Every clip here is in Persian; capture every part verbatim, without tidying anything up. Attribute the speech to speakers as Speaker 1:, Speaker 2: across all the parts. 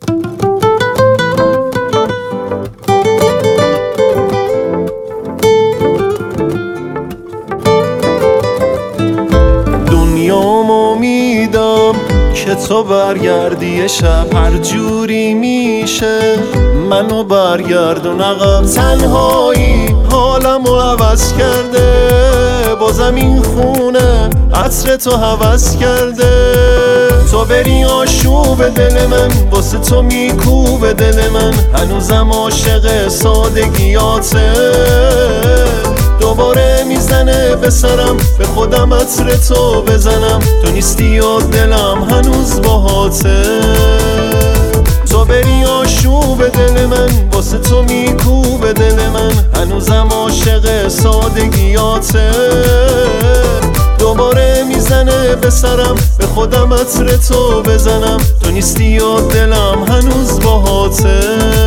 Speaker 1: دنیامو میدم که تو برگردی یه شب، هر جوری میشه منو برگردون عقب. تنهایی حالمو عوض کرده، بازم این خونه عطر تو هوس کرده. تو بری آشوب دل من، واسه تو میکوب دل من، هنوزم عاشق سادگیاته. دوباره میزنه به سرم، به خودم عطر تو بزنم، تو نیستی و دلم هنوز باهاته. تو بری آشوب دل من، واسه تو میکوب دل من، هنوزم عاشق سادگیاته. دوباره میزنه به سرم، به خودم عطر تو بزنم، تو نیستی و دلم هنوز باهاته.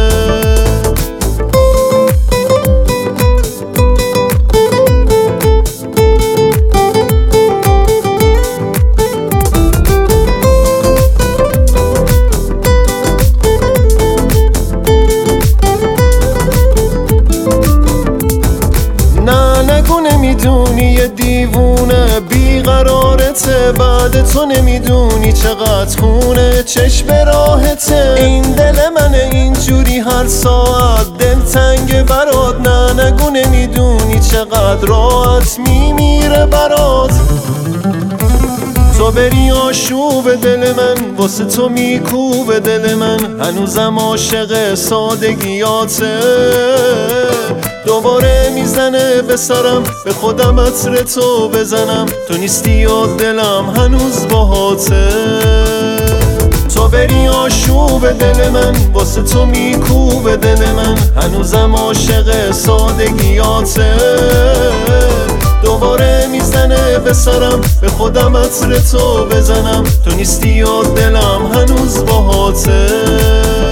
Speaker 1: نمیدونی یه دیوونه بیقرارته، بعد تو نمیدونی چقدر خونه چشم راحته. این دل منه اینجوری هر ساعت دلتنگ برات، نه نگو نمیدونی چقدر راحت میمیره برات. تو بری آشوب دل من، واسه تو میکوب دل من، هنوزم عاشق سادگیاته. دوباره میزنه به سرم، به خودم عطر تو بزنم، تو نیستی و دلم هنوز باهاته. تو بری آشوب دل من، واسه تو میکوب دل من، هنوزم عاشق سادگیاته. دوباره میزنه به سرم، به خودم عطر تو بزنم، تو نیستی و دلم هنوز باهاته.